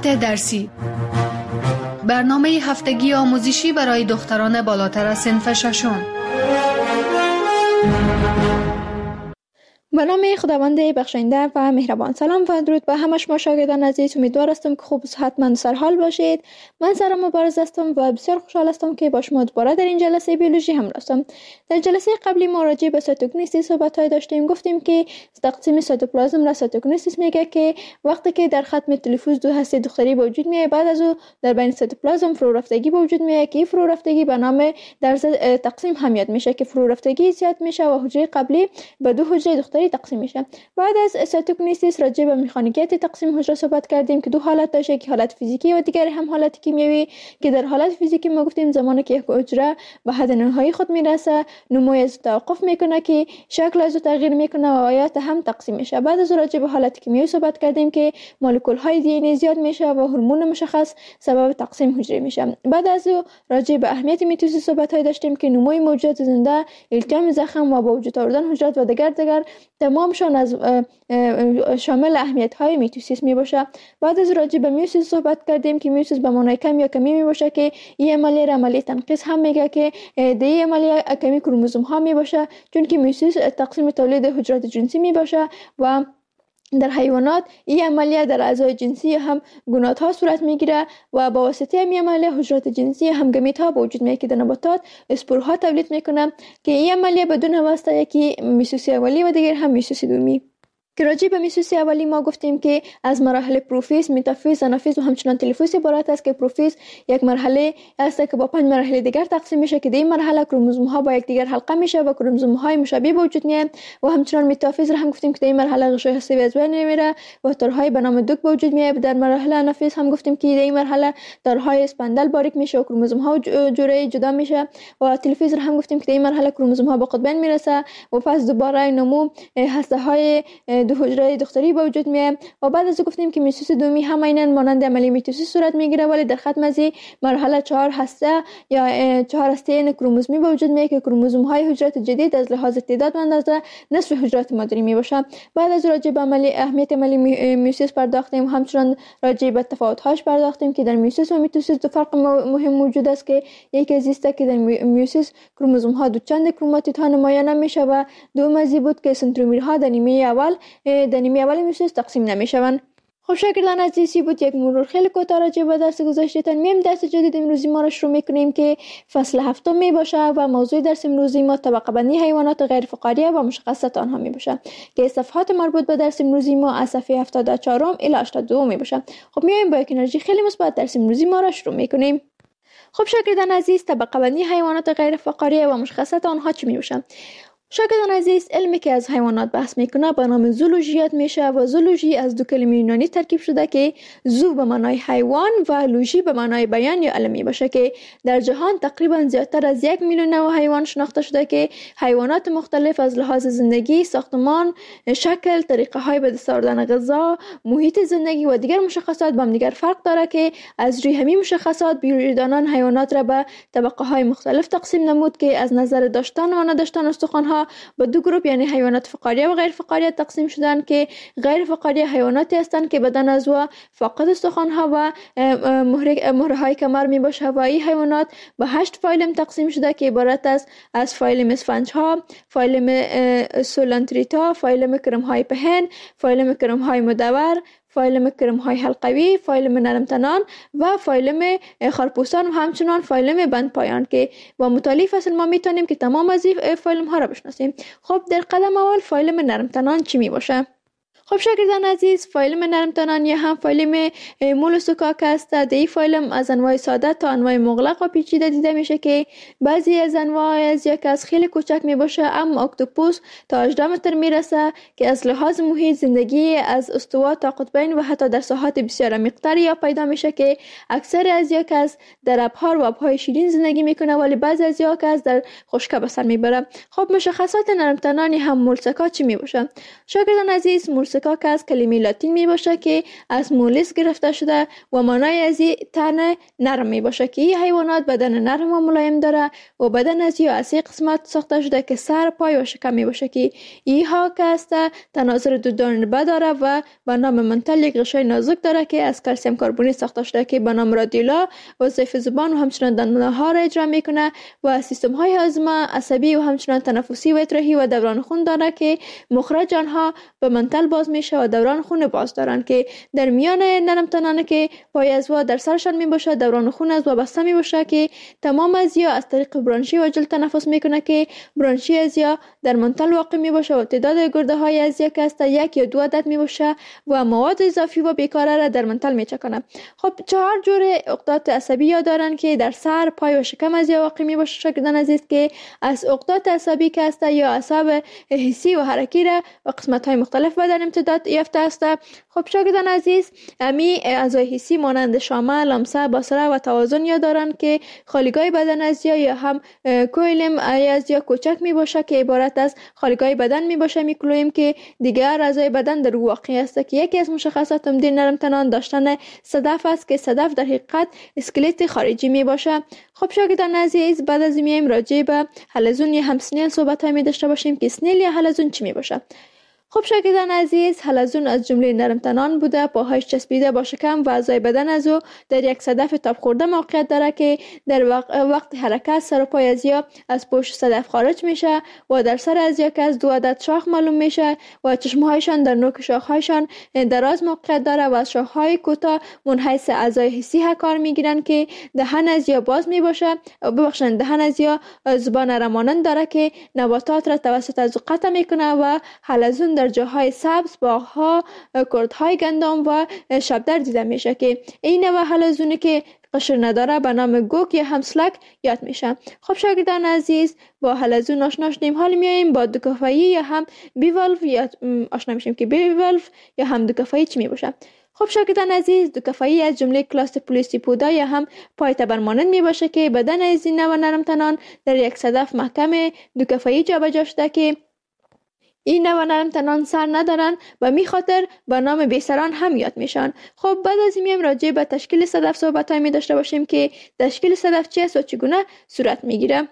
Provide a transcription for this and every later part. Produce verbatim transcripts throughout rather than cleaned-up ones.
ساعت درسی، برنامه هفتگی آموزشی برای دختران بالاتر از صنف ششم. به نام خداوند بخشنده و مهربان. سلام و درود به همه شما شاگردان عزیز. امیدوار هستم که خوب و صحتمند و سرحال باشید. من سارا مبارز هستم و بسیار خوشحال هستم که با شما دوباره در این جلسه بیولوژی همراه هستم. در جلسه قبلی ما راجع به سایتوکینیسیس صحبت‌های داشتیم. گفتیم که تقسیم سایتوپلازم را سایتوکینیسیس میگه که وقتی که در ختم تلفوز دو هسته دختری به وجود میاد، بعد از او در بین سایتوپلازم فرو رفتگی به وجود میاد که فرو رفتگی به نام در تقسیم هم یاد میشه که فرو رفتگی زیاد میشه و حجره قبلی به دو حجره دختری تقسیم میشه. بعد از سایتوکینیسیس راجع به مکانیکیت تقسیم حجره صحبت کردیم که دو حالت داشته، که حالت فیزیکی و دیگر هم حالت کیمیایی، که در حالت فیزیکی ما گفتیم زمانی که یک حجره به حد نهایی خود میرسه نمو از توقف میکنه که شکل از تغییر میکنه و آیات هم تقسیم میشه. بعد از راجع به حالت کیمیایی صحبت کردیم که مولکول های دی ان ای زیاد میشه و هورمون مشخص سبب تقسیم حجره میشه. بعد از راجع به اهمیت میتوسیس صحبت های داشتیم که نموی موجودات زنده، التیام زخم و با وجود آوردن حجرات و دیگر دیگر تمامشان از شامل اهمیت های میتوسیس می باشه. بعد از راجع به میوسیس صحبت کردیم که میوسیس به معنای کم یا کمی می باشه که این عملیه را عملیه تنقیص هم میگه که در این عملیه کمی کروموزوم ها می باشه، چون که میوسیس تقسیم تولید حجرات جنسی می باشه و در حیوانات این عملیه در اعضای جنسی هم گونات ها صورت میگیره و با واسطه این عملیه حجرات جنسی هم گمیت ها به وجود میاد که در نباتات اسپورها تولید میکنه که این عملیه بدون واسطه یکی میوسیس اولی و دیگر هم میوسیس دومی. که راجع به میوسیس اولی ما گفتیم که از مراحل پروفیز، متافیز، آنافیز و همچنان تلفوز عبارت است که پروفیز یک مرحله است که با پنج مرحله دیگر تقسیم میشه که در این مرحله کروموزوم ها با یکدیگر حلقه میشه و کروموزوم های مشابه به وجود میاد و همچنان متافیز را هم گفتیم که در این مرحله غشای هسته‌ای از بین میره و تارهای به نام دوک به وجود میاد. در مرحله آنافیز هم گفتیم که در این مرحله تارهای اسپندل باریک میشه و کروموزوم ها جوره جدا میشه و تلفوز را هم گفتیم که در این مرحله کروموزوم ها به قطبین میرسه و پس دوباره نمو هسته های دو حجره دختری به وجود میاد و بعد از گفتیم که میوسیس دومی هم عیناً مانند عملیه میتوسیس صورت میگیره، ولی در ختم از مرحله چهار هسته یا چهار هسته کروموزومی به وجود میاد که کروموزوم های حجرات جدید از لحاظ تعداد اندازه نصف حجرات مادری می باشه. بعد از راجع به عملی اهمیت عملی میوسیس پرداختیم، همچنان راجع به تفاوت هاش پرداختیم که در میوسیس و میتوسیس دو فرق مهم موجود است که یکی از است که در میوسیس کروموزوم ها دو چند کروماتید ها نمایان میشه و دوم از بود که سنترومرها در نیمه اول در نیمه اول میوسیس تقسیم نمیشوند. خب شاگردان عزیزی بود یک مرور خیلی کوتاه راجع به درس گذشتهتان. میم درس جدید امروزی ما را شروع میکنیم که فصل هفتم می باشه و موضوع درس امروزی ما طبقه بندی حیوانات غیر فقاریه و مشخصات آنها می باشه که صفحات مربوط به درس امروزی ما از صفحه هفتاد و چهار الی هشتاد و دو می باشه. خب میایم با یک انرژی خیلی مثبت درس امروزی ما را شروع میکنیم. خب شاگردان عزیز، طبقه بندی حیوانات غیر فقاریه و مشخصات آنها چی می باشه؟ شاگردان عزیز، علمی که از حیوانات بحث میکنه به نام زولوژی یاد میشه و زولوژی از دو کلمه یونانی ترکیب شده که زو به معنای حیوان و لوژی به معنای بیان یا علم میباشه که در جهان تقریبا زیادتر از یک میلیون نوع حیوان شناخته شده که حیوانات مختلف از لحاظ زندگی، ساختمان، شکل، طریقه های به دست آوردن غذا، محیط زندگی و دیگر مشخصات با هم دیگر فرق داره که از روی همین مشخصات بیولوژیدانان حیوانات را به طبقه های مختلف تقسیم نمود که از نظر داشتن و نداشتن استخوان ها به دو گروه یعنی حیوانات فقاریه و غیر فقاریه تقسیم شدن که غیر فقاریه حیواناتی هستند که بدن از و فاقد استخوان ها و مهره های کمر می باشه و این حیوانات به هشت فایلم تقسیم شده که عبارت است از فایلم اسفنج ها، فایلم سولانتریتا، فایلم کرم های پهن، فایلم کرم های مدور، فایلم کرم های حلقوی، فایلم نرمتنان و فایلم خارپوستان و همچنان فایلم بند پایان که با مطالعه فصل ما میتونیم که تمام از این فایلم ها را بشناسیم. خب در قدم اول فایلم نرمتنان چی می باشه؟ خب شاگردان عزیز، فایلم نرمتنان یا هم فایلم مولوسوکاک است. در این فایلم از انواع ساده تا انواع مغلق و پیچیده دیده میشه که بعضی از انواع از یک از خیلی کوچک می باشه، اما اکتوپوس تا هجده متر میرسه که از لحاظ محیط زندگی از استوا تا قطبین و حتی در ساحات بسیار عمیق‌تری یا پیدا میشه که اکثر از یک از در ابحار و آبهای شیرین زندگی میکنه، ولی بعضی از یک از در خشکی به سر میبره. خب مشخصات نرمتنان هم مولوسکا چی می باشه؟ شاگردان عزیز، مولوسکا موسیکا که از کلمه لاتین می باشه که از مولس گرفته شده و معنای از این تن نرم می باشه که این حیوانات بدن نرم و ملایم داره و بدن از یا از این قسمت ساخته شده که سر، پای و شکم می باشه که اینها که است تناظر دو جانبه داره و به نام منتل یک غشای نازک داره که از کلسیم کربونی ساخته شده که به نام رادیولا وظایف زبان و همچنان دندانها را اجرا میکنه و سیستم های هاضمه، عصبی و همچنان تنفسی و اطراحی و دوران خون داره که مخرج آنها به منتل باز میشه و دوران خون باز دارن که در میان نرم تنانه که پای ازوا در سرشان می باشه دوران خون از وابسته می باشه که تمام ازیا از طریق برانشی و جلد تنفس میکنه که برانشی ازیا در منتل واقع می باشه و تعداد گرده های ازیا که است یک یا دو عدد می باشه و مواد اضافی و بیکاره را در منتل می چکنه. خب چهار جور عقدات عصبی یا دارن که در سر، پای و شکم ازیا واقع می باشه شاگردان عزیز که از عقدات عصبی که است یا اعصاب حسی و حرکی را و قسمت های مختلف بدن امتداد یافته است. خب شاگردان عزیز امی اعضای حسی مانند شامه، لمسه، بصره و توازن یا دارن که خالیگاه بدن ازیا یا هم کویلم ازیا کوچک می باشه که عبارت از خالیگاه بدن می باشه میکلویم که دیگر اعضای بدن در واقع است که یکی از مشخصات عمده نرم تنان داشتن صدف است که صدف در حقیقت اسکلت خارجی می باشه. خب شاگردان عزیز بعد از میایم راجع به حلزون یا هم سنیل صحبت های می داشته باشیم که سنیل یا حلزون چی می باشه. خب شاگردان عزیز حلزون از جمله نرم تنان بوده، پاهایش چسبیده با شکم و اعضای بدن از او در یک صدف تاب خورده موقعیت داره که در وقت حرکت سر و پای ازیا از پشت صدف خارج میشه و در سر ازیا که از دو عدد شاخ معلوم میشه و چشمهایشان در نوک شاخهایشان دراز موقعیت داره و از شاخهای کوتاه منحیث اعضای حسی کار میگیرن که دهن ازیا باز میباشه ببخشید دهن ازیا زبان رمانند داره که نباتات را توسط از قطع میکنه و حلزون در جاهای سبز، باغ‌ها، کردهای گندم و شبدر دیده میشه که این نوع حلزونی که قشر نداره به نام گوک یا همسلک یاد میشه. خب شاگردان عزیز با حلزون آشنا شدیم، حال میایم با دوکافایی یا هم بیوالف یا آشنا میشیم که بیوالف یا هم دوکافایی چی میباشه. خب شاگردان عزیز دوکافایی از جمله کلاس پولیسی پودا یا هم پای تبرمانند می باشه که بدن از این نوع نرم تنان در یک صدف محکم دوکافایی جابجا شده که این نوع نرم تنان سر ندارن و می خاطر به نام بیسران هم یاد میشن. خب بعد از این میایم راجع به تشکیل صدف صحبت های می داشته باشیم که تشکیل صدف چی است و چگونه صورت میگیره.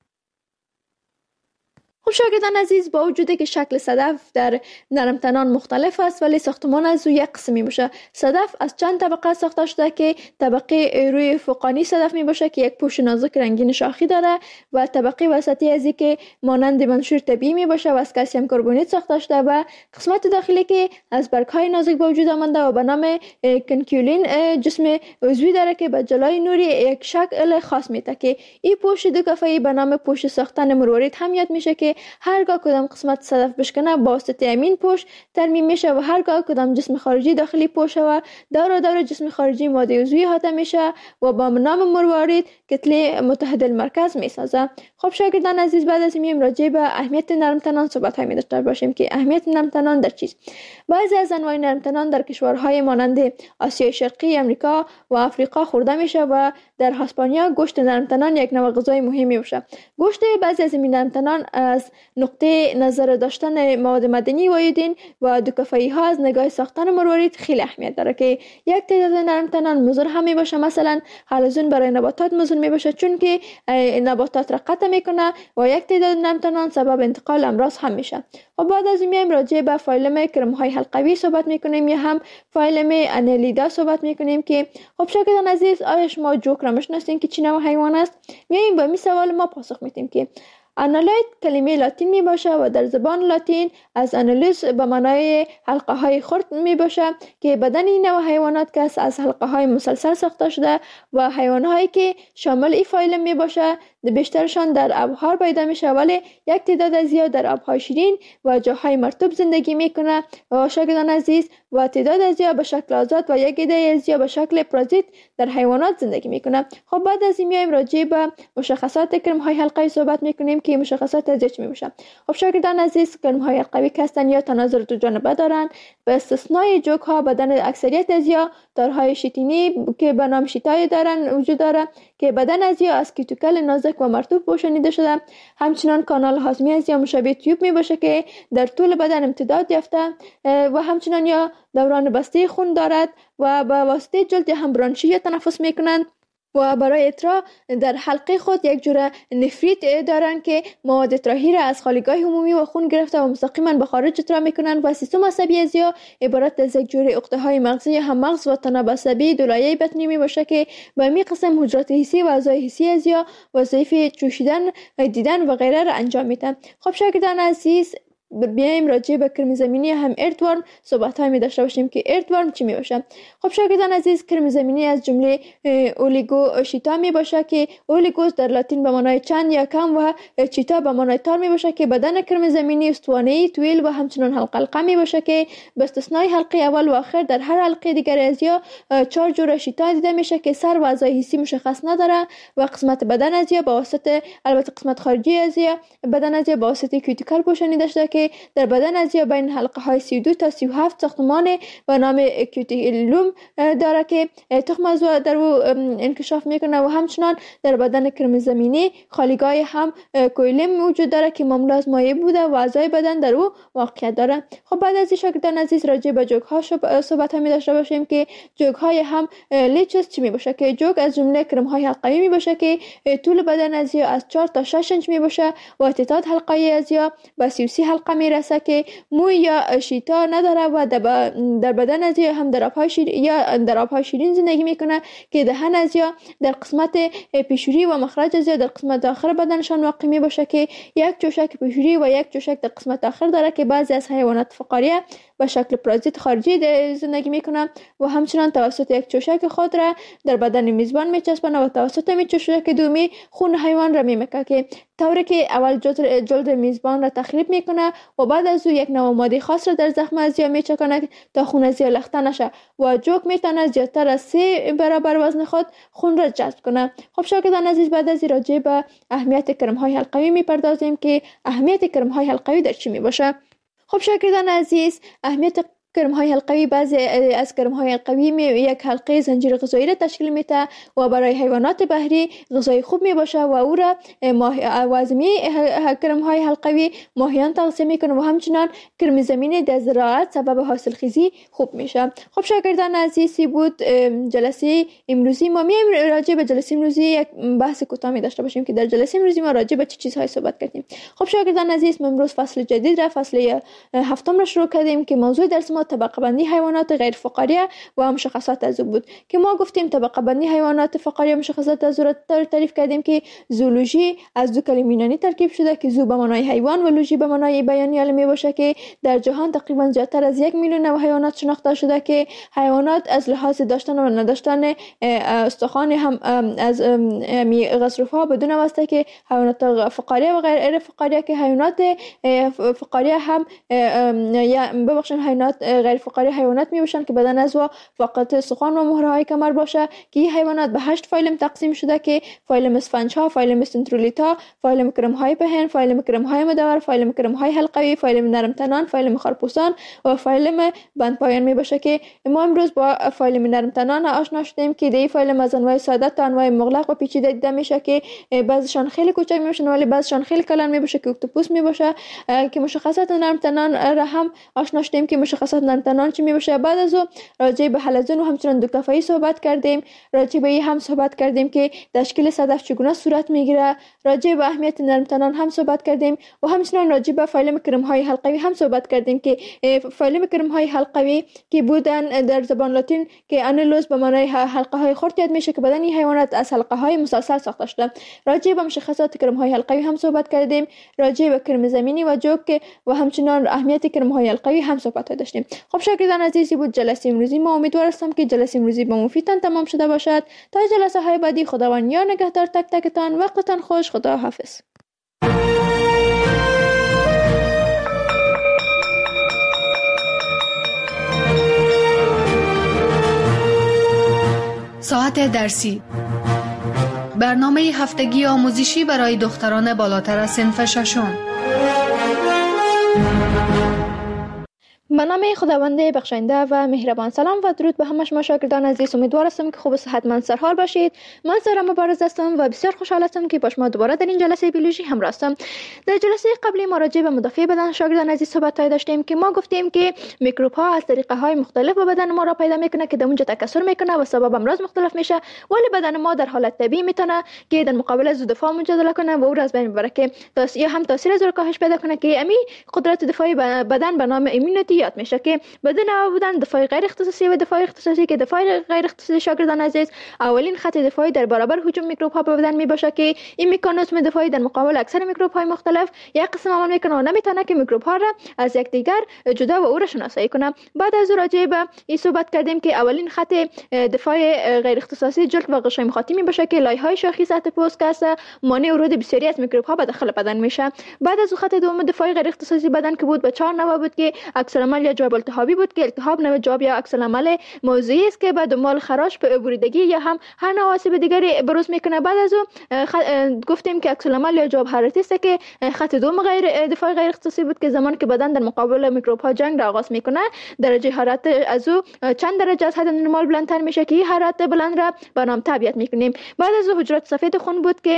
خب شاگردان عزیز با وجودی که شکل صدف در نرم تنان مختلف است ولی ساختمان از او یک قسمی باشه. صدف از چند طبقه ساخته شده که طبقه روی فوقانی صدف می باشه که یک پوست نازک رنگین شاخی داره و طبقه وسطی ازی که مانند منشور طبیعی می باشه و از کلسیم کربونیت ساخته شده و قسمت داخلی که از برگ های نازک به وجود آمده و به نام کنکیولین جسم عضوی داره که به جلای نوری یک شکل خاص میده که این پوست دوکافایی به نام پوست ساختن مروارید هم یاد میشه که هرگاه کدام قسمت صدف بشکنه با واسطه امین پوست ترمیم میشه و هرگاه کدام جسم خارجی داخلی پوست و دور دور جسم خارجی ماده عضوی احاطه میشه و با نام مروارید کتله متحد المرکز میسازه. خب شاگردان عزیز بعد از این راجع به اهمیت نرم تنان صحبت های داشته باشیم که اهمیت نرم تنان در چیست. بعضی از انواع نرم تنان در کشورهای مانند آسیای شرقی، امریکا و آفریقا خورده میشه و در اسپانیا گوشت نرم تنان یک نوع غذای مهمی باشه. گوشت بعضی از این نرم تنان از نقطه نظر داشتن مواد معدنی و ایودین و دوکافایی ها از نگاه ساختن مروارید خیلی اهمیت داره که یک تعداد نرم تنان مضر هم می باشه. مثلا حلزون برای نباتات مضر می باشه چون که نباتات را قطع میکنه و یک تعداد نرم تنان سبب انتقال امراض هم میشه. و بعد از این میایم راجع به فایلم کرم های حلقوی صحبت میکنیم یا هم فایلم انالیدا صحبت میکنیم که خب شاگردان عزیز آیا شما جوک را میشناسین که چی نوع حیوان است؟ میایم با می سوال ما پاسخ میدیم که انالاید کلمه لاتین می باشه و در زبان لاتین از انالیز به معنای حلقه های خرد می باشه که بدن این نوع حیوانات که از حلقه های مسلسل ساخته شده و حیوان هایی که شامل این فایلم می باشه بیشترشان در آب‌ها پیدا میشه ولی یک تعداد زیاد در آب‌های شیرین و جاهای مرطوب زندگی میکنه و شاگردان عزیز و تعداد زیاد به شکل آزاد و یک عده زیاد به شکل پرازیت در حیوانات زندگی میکنه. خب بعد از این میایم راجع به مشخصات کرم‌های حلقوی صحبت میکنیم که مشخصات از چی میشه. خب شاگردان عزیز کرم‌های حلقوی هستند یا تناظر دو جانبه دارن به استثنای جوک ها بدن اکثریت از یا دارهای شیتینی که به نام شیتای دارن وجود داره که که بدن ازیا از کیتوکل نازک و مرطوب پوشانیده شده. همچنین کانال هاضمه ازیا مشابه تیوب می باشه که در طول بدن امتداد یافته و همچنین یا دوران بسته خون دارد و به واسطه جلد هم برانشی یا تنفس می کنند و برای اترا در حلقه خود یک جور نفریت دارند که مواد اطراحی را از خالیگاه عمومی و خون گرفته و مستقیما به خارج اترا میکنند و سیستم عصبی ازیا عبارت از یک جور عقده های مغزی هم مغز و تناب عصبی دولایه بطنی می باشه که به می قسم حجرات حسی و اعضای حسی ازیا وظایف چوشیدن، دیدن و غیره را انجام میدن. خب شاگردان عزیز، بیایم راجع به کرم زمینی هم اردورم صحبت های می داشته باشیم که اردورم چی می باشه. خب شاگردان عزیز، کرم زمینی از جمله اولیگو شیتا می باشه که اولیگوس در لاتین به معنای چند یا کم و چیتا به معنای تار می باشه که بدن کرم زمینی استوانه‌ای طویل و همچنان حلقه حلقه می باشه که به استثنای حلقه اول و آخر در هر حلقه دیگر ازیا چهار جور شیتا دیده میشه که سر و اعضای حسی مشخص نداره و قسمت بدن ازیا با واسطه البته قسمت خارجی ازیا بدن ازیا با واسطه کیوتیکل پوشانیده شده که در بدن ازیا بین حلقه های سی و دو تا سی و هفت ساختمان به نام کیوتیکولوم داره که تخم ازو در او انکشاف میکنه و همچنان در بدن کرم زمینی خالیگاه هم کویلم موجود داره که معمول از مایع بوده و اعضای بدن در او واقعیت داره. خب بعد از این شاگردان عزیز راجع به جوگ ها صحبت می داشته باشیم که جوگ های هم لیچز چی می باشه که جوگ از جمله کرم های حلقوی می باشه که طول بدن ازیا از چهار تا شش انچ می باشه و تعداد حلقه ازیا به سی و سی حلقه می رسه که موی یا شیتا نداره و در بدن ازیا هم در آبهای شیرین یا در آبهای شیرین زندگی میکنه که دهن ازیا در قسمت پیشوری و مخرج ازیا در قسمت آخر بدنشان واقع می باشه که یک چوشک پیشوری و یک چوشک در قسمت آخر داره که بعضی از حیوانات فقاریه به شکل پرازیت خارجی زندگی میکنه و همچنان توسط یک چوشک خود را در بدن میزبان میچسبانه و توسط می چوشک دومی خون حیوان را میمکه که طوری که اول جلد میزبان را تخریب میکنه و بعد از او یک نوع ماده خاص را در زخم ازیا میچکنه تا خون ازیا لخته نشه و جوک میتونه زیادتر از سه برابر وزن خود خون را جذب کنه. خب شاگردان عزیز، بعد از راجع به اهمیت کرم های حلقوی میپردازیم که اهمیت کرم های حلقوی در چی میباشه. خب شاگردان عزیز، اهمیت کرم های حلقوی بعضی از کرم های حلقوی می یک حلقه زنجیر غذایی را تشکیل میده و برای حیوانات بحری غذای خوب می باشه و او را وازمی کرم های حلقوی ماهیان تغذیه میکنه و همچنان کرم زمینی در زراعت سبب حاصل خیزی خوب میشه. خب شاگردان عزیزی بود جلسه امروزی ما. می راجع به جلسه امروزی یک بحث کوتاه می داشته باشیم که در جلسه امروزی ما راجع به چه چیزهای صحبت کردیم. خب شاگردان عزیز، ما امروز فصل جدید را فصل هفتم را شروع کردیم که موضوع درس ما طبقه بندی حیوانات غیر فقاریه و مشخصات از او بود که ما گفتیم طبقه بندی حیوانات فقاریه مشخصات از او را تعریف کردیم که زولوژی از دو کلمه یونانی ترکیب شده که زو به معنای حیوان و لوژی به معنای بیانی علمی باشه که در جهان تقریبا زیادتر از یک میلیون نوع حیوانات شناخته شده که حیوانات از لحاظ داشتن و نداشتن استخوان هم از غضروفها بدون واسطه که حیوانات فقاریه و غیر فقاریه که حیوانات فقاریه هم یا ببخشید حیوانات غیر فقاری حیوانات می باشند که بدن از و فقط استخوان و مهره های کمر باشه که این حیوانات به هشت فایلم تقسیم شده که فایلم اسفنج ها، فایلم سنترولیتا، فایلم کرم های پهن، فایلم کرم های مدور، فایلم کرم های حلقوی، فایلم نرم تنان، فایلم خارپوسان و فایلم بند پایان می باشه که ما امروز با فایلم نرم تنان آشنا شدیم که دی فایلم از انواع ساده تا انواع مغلق و پیچیده دیده میشه که بعضیشان خیلی کوچک می باشن ولی بعضیشان خیلی کلان می باشه که اکتوپوس می باشه که مشخصات نرم تنان را هم آشنا شدیم که مشخصات نرم تنان چی می باشه. بعد از او راجع به حلزون و همچنان دوکتافایی صحبت کردیم. راجع به این هم صحبت کردیم که تشکیل صدف چگونه صورت میگیره. راجع به اهمیت نرم تنان هم صحبت کردیم و همچنان راجع به فایلم کرم های حلقوی هم صحبت کردیم که فایلم کرم های حلقوی که بودن در زبان لاتین که انیلوس به معنای حلقه های خرد یاد میشه که بدن این حیوانات از حلقه های مسلسل ساخته شده. راجع به مشخصات کرم های حلقوی هم صحبت کردیم. راجع به کرم زمینی و جوک و همچنان اهمیت کرم های حلقوی هم صحبت داشتیم. خب شاگردان عزیزی بود جلسه امروزی ما. امیدوار هستم که جلسه امروزی به مفیدتان تمام شده باشد. تا جلسه های بعدی خداوند یار نگهدار تک تکتان. وقتتان خوش. خدا حافظ. ساعت درسی، برنامه هفتگی آموزشی برای دختران بالاتر از صنف ششم. به نام خداوند بخشنده و مهربان. سلام و درود به همه شما شاگردان عزیز. امیدوار هستم که خوب و صحتمند سرحال باشید. من سارا مبارز هستم و بسیار خوشحال هستم که با شما دوباره در این جلسه بیولوژی همراه هستم. در جلسه قبلی ما راجع به مدافع بدن شاگردان عزیز صحبت داشتیم که ما گفتیم که میکروب ها از طریقه های مختلف به بدن ما را پیدا میکنه که در اونجا تکثر میکنه و سبب امراض مختلف میشه، ولی بدن ما در حالت طبیعی میتونه که در مقابل از دفاع مجادله کنه و او را از بین ببره که یا هم تاثیر از کاهش پیدا کنه که امی قدرت دفاعی بدن به نام ایمونیتی یاد میشه که بدون بودن دفاع غیر اختصاصی و دفاع اختصاصی که دفاع غیر اختصاصی شاگردان عزیز اولین خط دفاعی در برابر هجوم میکروب ها به بدن می باشه که این مکانیزم دفاعی در مقابل اکثر میکروب های مختلف یک قسم عمل میکنه و نمیتونه که میکروب ها را از یکدیگر جدا و او را شناسایی کنه. بعد از راجع به این صحبت کردیم که اولین خط دفاع غیر اختصاصی جلد و غشای مخاطی می باشه که لایه های شاخی سطح پوست که مانع ورود بسیاری از میکروب ها به داخل بدن میشه. بعد از خط دوم دفاع غیر اختصاصی بدن که بود به چهار نوع بود که عکس العمل یا جواب التهابی بود که التهاب نوع جواب یا عکس العمل موضعی است که به دنبال خراش به بریدگی یا هم هر نوع آسیب دیگری بروز میکنه. بعد از او گفتیم که عکس العمل یا جواب حرارتی است که خط دوم غیر دفاع غیر اختصاصی بود که زمانی که بدن در مقابل میکروب ها جنگ را آغاز میکنه درجه حرارت از او چند درجه از حد نرمال بلندتر میشه که این حرارت بلند را به نام طبیعت میکنیم. بعد از او حجرات سفید خون بود که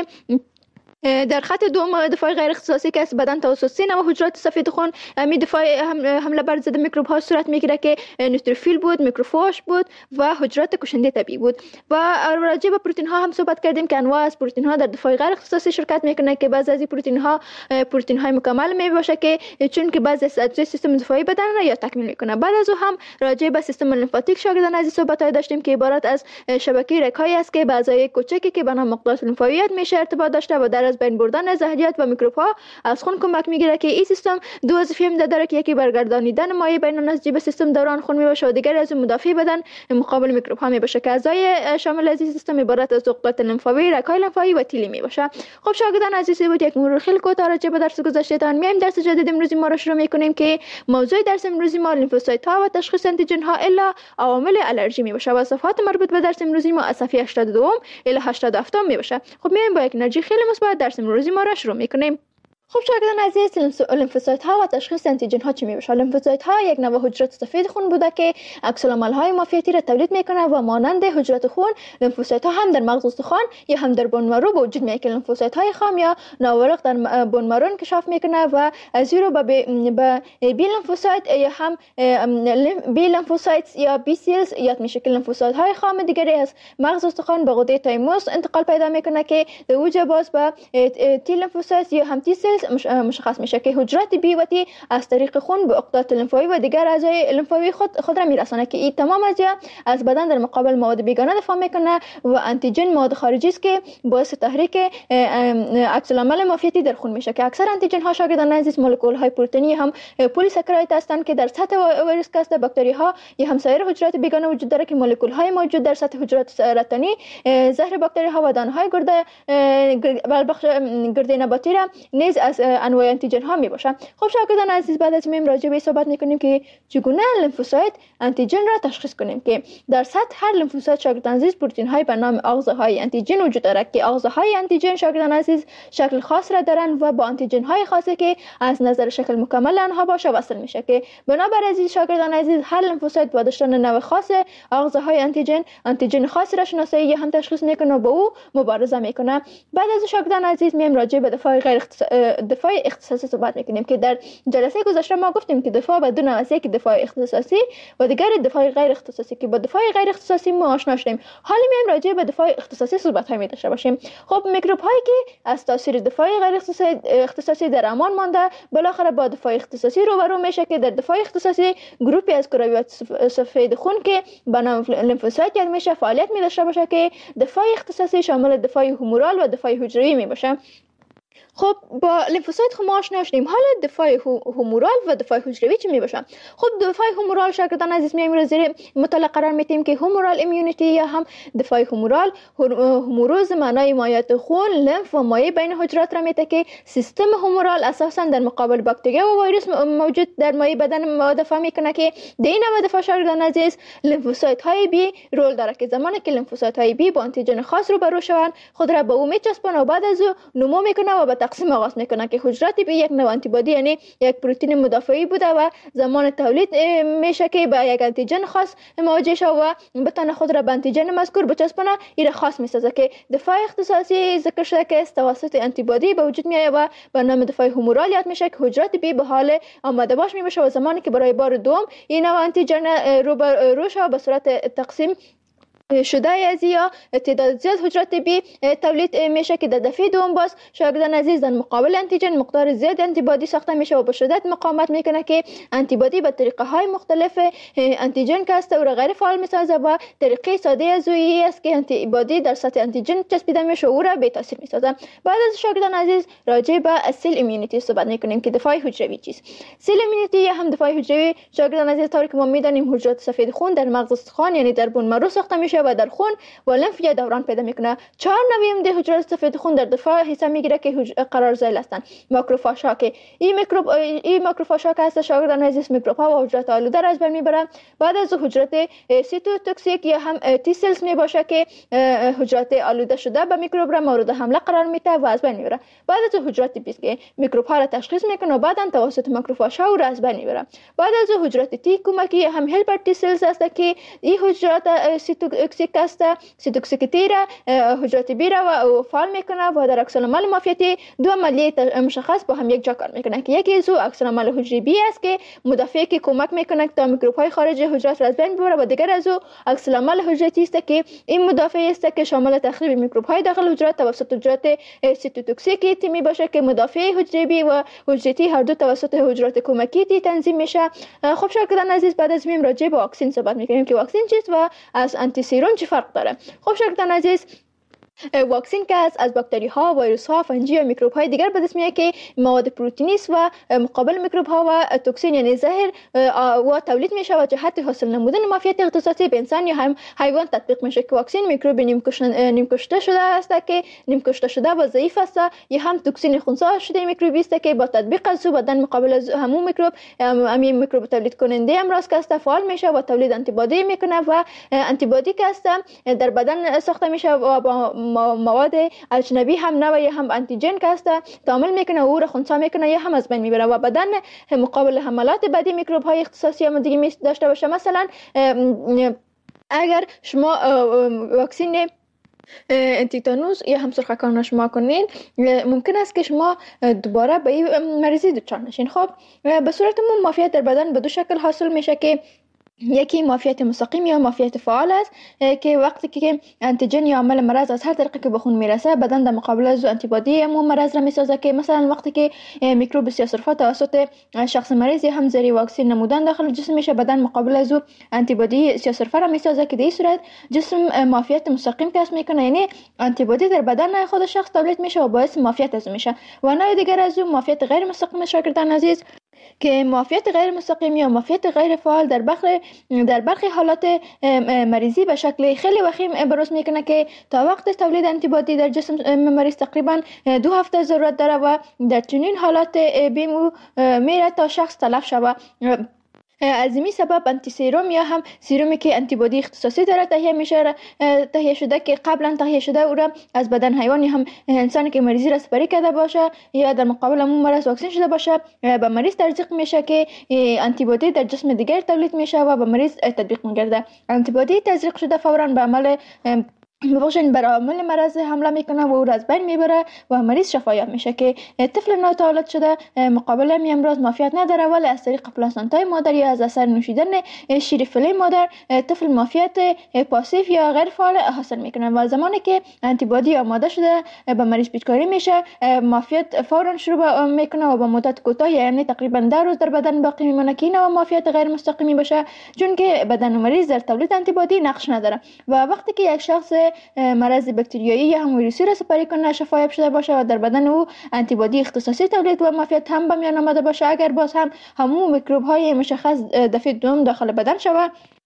در خط دوم دفاع غیر اختصاصی که از بدن توسط سه نوع حجرات سفید خون می دفاع حمله بر ضد میکروب ها صورت میگیره که نوتروفیل بود، میکروفاژ بود و حجرات کشنده طبیعی بود. و راجع به پروتئین ها هم صحبت کردیم که انواع از پروتئین ها در دفاع غیر اختصاصی شرکت میکنه که بعضی از این پروتئین ها پروتئین های مکمل می باشه که چون که بعضی از اجزای سیستم دفاعی بدن را یا تکمیل میکنه. بعد از او هم راجع به سیستم لیمفاتیک شاگردان عزیز صحبت داشتیم که عبارت از شبکه رگ‌هایی است که بعضای کوچکی که به نام مقدار لیمفاویت میشه ارتباط داشته و در از بین بردن زهریات و میکروب ها از خون کمک میگیره که این سیستم دو وظیفه هم داره که یکی برگردانیدن مایع بین نسجی سیستم دوران خون میباشه و دیگری از مدافع بدن مقابل میکروب ها میباشه که اعضای شامل از این سیستم عبارت از عضلات لیمفاوی، رگ‌های لیمفاوی و تیلی میباشه. خب شاگردان عزیز بود یک مرور خیلی کوتاه راجع به درس گذشته تان میایم درس جدید امروزی ما را شروع میکنیم که موضوع درس امروزی ما لیمفوسایت ها و تشخیص آنتیژن ها الا عوامل آلرژی میباشه و صفحات مربوط به درس امروزی ما از صفحه هشتاد و دو الی هشتاد و هفت میباشه. خب میایم با یک انرژی خیلی مثبت درس امروزی ما را شروع میکنیم. خب شاگردان عزیز لیمفوسایت ها و تشخیص آنتیژن ها چی میباشه؟ لیمفوسایت ها یک نوع حجرات سفید خون بوده که عکس العمل های معافیتی را تولید میکنه و مانند حجرات خون لیمفوسایت ها هم در مغز استخوان یا هم در بون مرو به وجود میاد که لیمفوسایت های خام یا ناورق در بون مرو انکشاف میکنه و از این رو به بی لیمفوسایت یا هم بی لیمفوسایت یا بی سیلز یاد میشه که لیمفوسایت های خام دیگری از مغز استخوان به غده تایموس انتقال پیدا میکنه که در اوج باز به تی لیمفوسایت یا هم تی مشخص میشه که حجرات بی و تی از طریق خون به عقدات لیمفاوی و دیگر اعضای لیمفاوی خود خود را میرسانه که این تمام اجزا از بدن در مقابل مواد بیگانه دفاع میکنه و آنتیژن مواد خارجی است که باعث تحریک عکس العمل معافیتی در خون میشه که اکثر آنتیژن ها شاگردان عزیز مولکول های پروتئینی هم پلی ساکراید هستند که در سطح ویروس کاست باکتری ها یا هم سایر حجرات بیگانه وجود داره که مولکول های موجود در سطح حجرات سرطانی زهر باکتری ها و دانه های گرده بخش گرده نباتی را نیز از انواع آنتیژن ها می باشه. خب شاگردان عزیز بعد از میم راجع به صحبت میکنیم که چگونه لیمفوسایت آنتیژن را تشخیص کنیم که در سطح هر لیمفوسایت شاگردان عزیز پروتئین های به نام آغازه های آنتیژن وجود دارد که آغازه های آنتیژن شاگردان عزیز شکل خاص را دارند و با آنتیژن های خاصی که از نظر شکل مکمل آنها باشه وصل میشه که بنابر عزیز شاگردان عزیز هر لیمفوسایت با داشتن نوع خاص آغازه های آنتیژن آنتیژن خاصی را شناسایی یا هم تشخیص میکنه و با او مبارزه میکنه. بعد از شاگردان عزیز میم راجع به دفاع غیر دفاع اختصاصی صحبت میکنیم که در جلسه گذشته ما گفتیم که دفاع به دو نوع است، یکی دفاع اختصاصی و دیگر دفاع غیر اختصاصی که با دفاع غیر اختصاصی ما آشنا شدیم. حالا میایم راجع به دفاع اختصاصی صحبت های داشته باشیم. خب میکروب هایی که از تاثیر دفاع غیر اختصاصی در امان مانده بالاخره با دفاع اختصاصی روبرو میشه که در دفاع اختصاصی گروپی از کرویات سفید خون که به نام لیمفوسایت یاد میشه فعالیت می داشته باشه که دفاع اختصاصی شامل دفاع هومورال و دفاع حجروی می باشه. خب با لیمفوسایت خب ما آشنا شدیم. حالا دفاع هومورال و دفاع حجروی چی میباشن؟ خب دفاع هومورال شاگردان عزیز میایم رو زیر مطالعه قرار میدیم که هومورال ایمیونیتی یا هم دفاع هومورال هوموروز معنای مایعات خون، لمف و مایع بین حجرات را میده که سیستم هومورال اساسا در مقابل باکتریا و ویروس موجود در مایع بدن ما دفاع میکنه که در این نوع دفاع شاگردان عزیز لیمفوسایت های بی رول داره که زمانی که لیمفوسایت های بی با آنتیژن خاص رو برو شوند خود را به او میچسبونه و بعد از او نمو میکنه و و به تقسیم آغاز میکنه که حجرات بی یک نوع آنتیبادی یعنی یک پروتئین مدافعی بوده و زمان تولید میشه که به یک آنتیژن خاص مواجه شود و بتونه خود را به آنتیژن مذکور بچسبانه. این خاص میسازه که دفاع اختصاصی ذکر شده که توسط آنتیبادی به وجود میاد و به نام دفاع هومورال یاد میشه که حجرات بی به حال آماده باش میشه و زمانی که برای بار دوم این نوع آنتیژن رو بر روش به صورت تقسیم شده از یا تعداد زیاد حجرات بی تولید میشه که در دفعه دوم باز شاگردان عزیز در مقابل آنتیژن مقدار زیاد آنتیبادی ساخته میشه و به شدت مقاومت میکنه که آنتیبادی به طریقه های مختلف آنتیژن که است او را غیر فعال میسازه و طریقه ساده از اویی است که آنتیبادی در سطح آنتیژن چسبیده میشه و او را بی تاثیر میسازه. بعد از شاگردان عزیز راجع به سیل ایمیونیتی صحبت میکنیم که دفاع حجروی چیست. سیل ایمیونیتی یا هم دفاع حجروی شاگردان عزیز طوری که ما میدانیم حجرات سفید خون در مغز استخوان یعنی در بون مرو ساخته میشه و در خون و لنف یا دوران پیدا میکنه. چهار نوع ده حجرات سفید خون در دفاع حصه میگیره که قرار ذیل هستند. ماکروفاژ ها که این میکروب این ماکروفاژ ها که هست شاگردان عزیز میکروب ها و حجرات آلوده را از بین میبرن. بعد از حجرات سیتوتوکسیک یا هم تی سلز می باشه که حجرات آلوده شده به میکروب را مورد حمله قرار میده و از بین میبره. بعد از حجرات بیست که میکروب ها را تشخیص میکنه و بعدا توسط ماکروفاژ ها را از بین میبره. بعد از حجرات تی کمکی هم هلپر تی سلز هست که این حجرات سیتوتوکسیک است سیتوکسیکیتی را حجرات بی را و فعال میکنه و در عکس العمل مافیتی دو عملیه مشخص با هم یک جا کار میکنه که یکی از او عکس العمل حجره بی است که مدافعی که کمک میکنه تا میکروب های خارجی حجرات را از بین ببره و دیگر از او عکس العمل حجره تی است که این مدافعی است که شامل تخریب میکروب های داخل حجرات توسط حجرات سیتوتوکسیک تی می باشه که مدافع حجره بی و حجره تی هر دو توسط حجرات کمکی تی تنظیم میشه. خب شاگردان عزیز بعد از میم راجع به واکسن صحبت میکنیم که واکسن چیست و از آنتی سیروم چه فرق داره. خب شاگردان عزیز واکسن که از از باکتری ها، ویروس ها، فنجی و میکروب های دیگر به دست میاد که مواد پروتئینی است و مقابل میکروب ها و توکسین یعنی زهر و تولید میشه و جهت حاصل نمودن مافیت اختصاصی به انسان یا هم حیوان تطبیق میشه که واکسن میکروب نیم کشته شده است که نیم کشته شده و ضعیف است یا هم توکسین خنثی شده میکروبی است که با تطبیق از بدن مقابل از همون میکروب همین میکروب تولید کننده امراض که است فعال میشه و تولید آنتی بادی میکنه و آنتی بادی که است در بدن ساخته میشه و با مواد اجنبی هم نوعی هم آنتیژن که است تعامل میکنه و او را خنثی میکنه یا هم از بین میبره و بدن مقابل حملات بعدی میکروب های اختصاصی هم دیگه داشته باشه. مثلا اگر شما واکسن تیتانوس یا هم سرخکان شما کنین ممکن است که شما دوباره به این مریضی دچار نشین. خب به صورت عموم مافیت در بدن به دو شکل حاصل میشه که یکی مافیت مستقیم یا مافیت فعال است که وقتی که آنتیژن یا عامل مرض از هر طریقی که به خون میرسه بدن در مقابل از آنتیبادی همون مرض را میسازه که مثلا وقتی که میکروب سیاه‌سرفه توسط شخص مریض یا هم زیر واکسن نمودن داخل جسم میشه بدن مقابل از آنتیبادی سیاه‌سرفه را میسازه که در این صورت جسم مافیت مستقیم کسب میکنه یعنی آنتیبادی در بدن خود شخص تولید میشه و باعث مافیت از میشه. و نوع دیگر از اون مافیت غیر مستقیم شاگردان عزیز که مافیت غیر مستقیم یا مافیت غیر فعال در برخی در برخی حالات مریضی به شکل خیلی وخیم بروز میکنه که تا وقت تولید آنتیبادی در جسم مریض تقریبا دو هفته ضرورت داره و در چنین حالات بیمو میره تا شخص تلف شود. از این سبب آنتی سیروم یا هم سیرومی که آنتیبادی اختصاصی داره تهیه میشه تهیه شده که قبلا تهیه شده او را از بدن حیوان یا هم انسانی که مریضی را سپری کرده باشه یا در مقابل همون مرض واکسن شده باشه به مریض تزریق میشه که آنتیبادی در جسم دیگر تولید میشه و به مریض تطبیق میگرده. آنتیبادی تزریق شده فورا به عمل بخشن بر عامل مرض حمله میکنه و او را از بین میبره و مریض شفایاب میشه که طفل ناتولد شده مقابل این امراض مافیت نداره ولی از طریق پلاسنتای مادر یا از اثر نوشیدن شیر فله مادر طفل مافیت پاسیو یا غیر فعال حاصل میکنه و زمانی که آنتیبادی آماده شده به مریض پیچکاری میشه مافیت فورا شروع میکنه و با مدت کوتاه یعنی تقریبا ده روز در بدن باقی میمونه که اینو مافیت غیر مستقیمی باشه چون که بدن مریض در تولید آنتیبادی نقش نداره و وقتی که یک شخص مرض باکتریایی یا هم ویروسی را سپری کنه شفایاب شده باشه و در بدن او آنتیبادی اختصاصی تولید و مافیت هم به میان آمده باشه اگر باز هم همون میکروب های مشخص دفعه دوم داخل بدن شود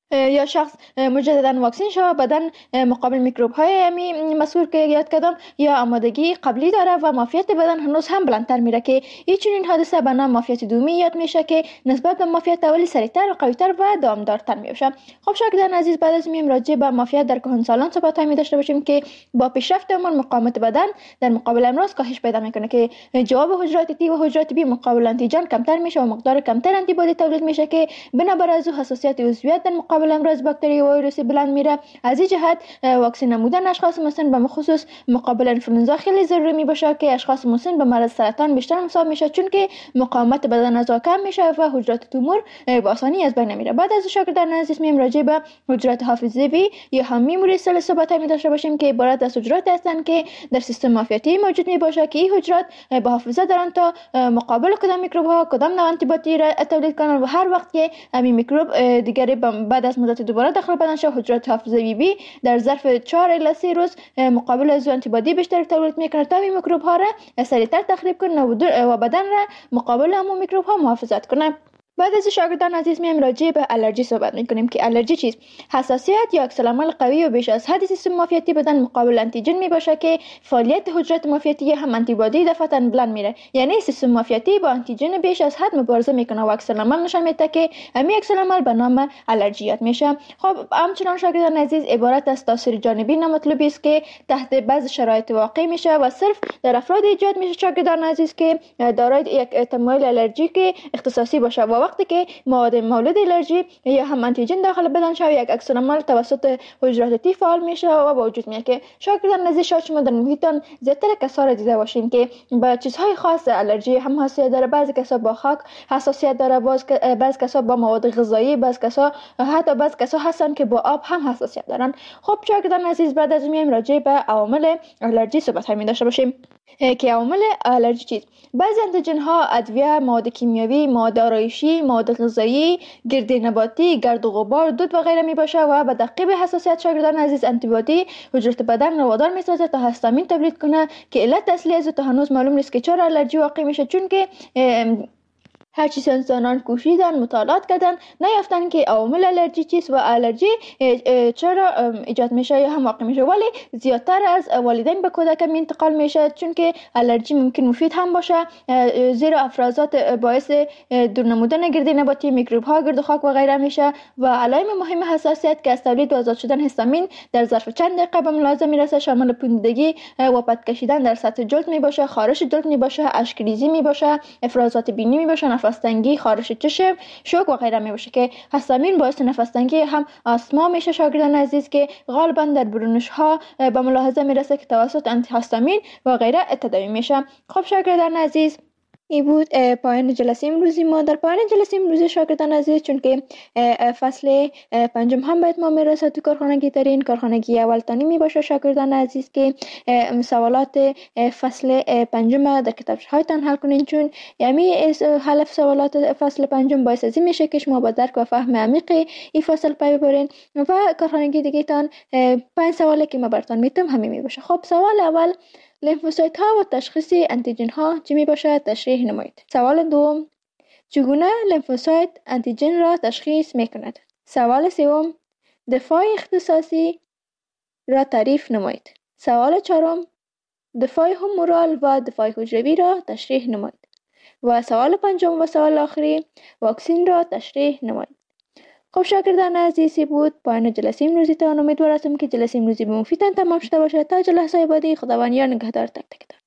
یا شخص مجددا واکسن شود بدن مقابل میکروب های مسئول که یاد کردم یا آمادگی قبلی داره و معافیت بدن هنوز هم بلندتر میره که هیچ این حادثه به نام معافیت دومی یاد میشه که نسبت به معافیت اولی سریعتر و قویتر و دامدارتر میشه. خب شاگردان عزیز، بعد از میم راجع به معافیت در کهنسالان صحبت های می داشته باشیم که با پیشرفت عمر مقاومت بدن در مقابل امراض کاهش پیدا میکنه که جواب حجرات تی و حجرات بی مقابل آنتیجن کمتر میشه و مقدار کمتر آنتی بادی تولید میشه که بنابر از حساسیت عضویت در مقابل امراض باکتری و ویروسی بلند میره. از این جهت واکسن نمودن اشخاص مسن به خصوص مقابل انفلوئنزا خیلی ضروری می باشه که اشخاص مسن به مرض سرطان بیشتر مصاب میشه چون که مقاومت بدن از کم میشه و حجرات تومور به آسانی از بین میره. بعد از شاگردان عزیز میم راجع به حجرات حافظه‌ای یا هم میموری سل صحبت می داشته باشیم که عبارت از حجرات هستند که در سیستم معافیتی موجود می باشه که این حجرات به حافظه دارن تا مقابل کدام میکروب ها کدام نوع آنتی بادی را تولید کنن و هر وقت که همین میکروب دیگری بعد از مدت دوباره داخل بدن شه حجرات حافظه‌ای بی در ظرف چهار الی سه روز مقابل از آنتی بادی بیشتر تولید میکنه تا این میکروب ها را سریعتر تخریب کنه و بدن را مقابل همون میکروب ها محافظت کنه. بعد از شاگردان عزیز میم راجع به الرژی صحبت میکنیم که الرژی چیست؟ حساسیت یا عکس العمل قوی و بیش از حد سیستم معافیتی بدن مقابل آنتیجن می باشه که فعالیت حجرات معافیتی هم آنتی بادی دفعتاً بلند میره. یعنی سیستم معافیتی با آنتیجن بیش از حد مبارزه میکنه و عکس العمل نشون میده که همین عکس العمل به نام الرژیات میشه. خب همچنان شاگردان عزیز عبارت از تاثیر جانبی نامطلوبی است که تحت بعض شرایط واقع میشه و صرف در افراد ایجاد میشه شاگردان عزیز که دارای یک تمایل الرژیک اختصاصی باشه و وقتی که مواد مولد الرژی یا هم آنتیجن داخل بدن شود یک عکس العمل توسط حجرات تی فعال میشه و با وجود میاد که شاگردان عزیز شاید شما در محیطتان زیادتر کسا را دیده باشین که با چیزهای خاص الرژی هم حساسیت داره. بعضی کسا با خاک حساسیت داره، بعضی کسا با مواد غذایی، بعضی کسا حتی بعضی کسا هستن که با آب هم حساسیت دارن. خب شاگردان عزیز بعد از میایم راجع به عوامل الرژی صحبت می داشته باشیم که عوامل الرژی چیست؟ بعضی آنتیژن ها، ادویه، مواد کیمیاوی، مواد آرایشی، مواد غذایی، گرد نباتی، گرد و غبار، دود و غیره می باشه و به دقیق حساسیت شاگردان عزیز آنتی بادی حجرات بدن را وادار می سازه تا هستامین تولید کنه که علت اصلی از تو هنوز معلوم نیست که چرا الرژی واقع میشه، چون که هر چیز انسانان کوشیدن مطالعات کردن نیافتن که عوامل الرژی چیست و الرژی چرا ایجاد میشه یا هم واقع میشه، ولی زیادتر از والدین به کودک انتقال میشه چون که الرژی ممکن مفید هم باشه زیرا افرازات باعث دور نمودن گرد نباتی، میکروب ها، گرد و خاک و غیره میشه و علائم مهم حساسیت که از تولید و آزاد شدن هستامین در ظرف چند دقیقه به ملاحظه میرسه شامل پوسیدگی و پد کشیدن در سطح جلد میباشه، خارش جلد میباشه، اشک ریزی میباشه، افرازات بینی میباشه، نفس تنگی، خارش چشم، شوک و غیره میباشه که هستامین باعث نفس تنگی هم آسما میشه شاگردان عزیز که غالبا در برونش ها به ملاحظه میرسه که توسط انتی هستامین و غیره تداوی میشه. خب شاگردان عزیز این بود پایان جلسه امروزی ما. در پایان جلسه امروزی شاگردان عزیز چون که فصل پنجم هم باید ما میرسه تو کارخانگی ترین کارخانگی اول تانی می باشه شاگردان عزیز که سوالات فصل پنجم در کتابچه هایتان حل کنین، چون یعنی حل سوالات فصل پنجم باعث از این میشه که شما با درک و فهم عمیق این فصل پی ببرین و کارخانگی دیگه تان پنج سوالی که ما براتون میتونم همین می باشه. خب سوال اول، لیمفوسایت ها و تشخیص انتیجن ها چی می باشد؟ تشریح نمایید. سوال دوم، چگونه لیمفوسایت انتیجن را تشخیص می کند؟ سوال سوم، دفاع اختصاصی را تعریف نمایید. سوال چهارم، دفاع هومورال و دفاع حجروی را تشریح نمایید. و سوال پنجم و سوال آخری، واکسین را تشریح نمایید. خب شاگردان عزیزی بود پایان جلسه امروزی تان. امیدوار هستم که جلسه امروزی به مفیدتان تمام شده باشه. تا جلسه بعدی خداوند یار نگهدار تک تک تان.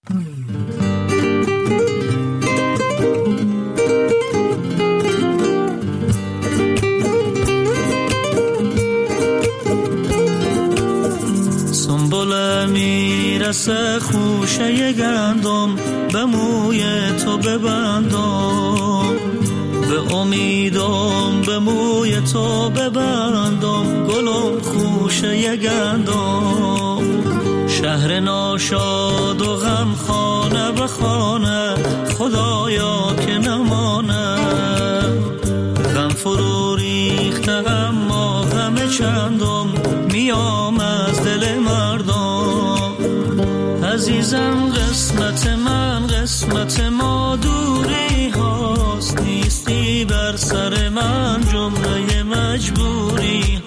سنبله میرسه خوشه گندم به موی تو ببندم، به امیدم به موی تو ببندم گلم خوشه گندم، شهر ناشاد و غم خانه به خانه خدایا که نمانه، غم فرو ریخته اما غم چندم میام از دل مردم، عزیزم قسمت من قسمت ما دوری هاست، نیستی بر سر من جمله مجبوری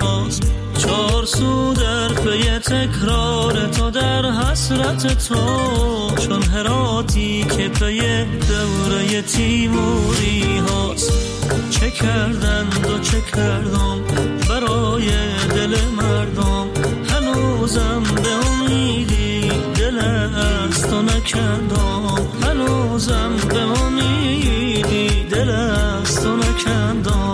پرسو در پی تکرار تو در حسرت تو، چون هراتی که پی دوره تیموری هاست. چه کردند و چه کردم برای دل مردم، هنوزم به امیدی دل از تو نکندم، هنوزم به امیدی دل از تو نکندم.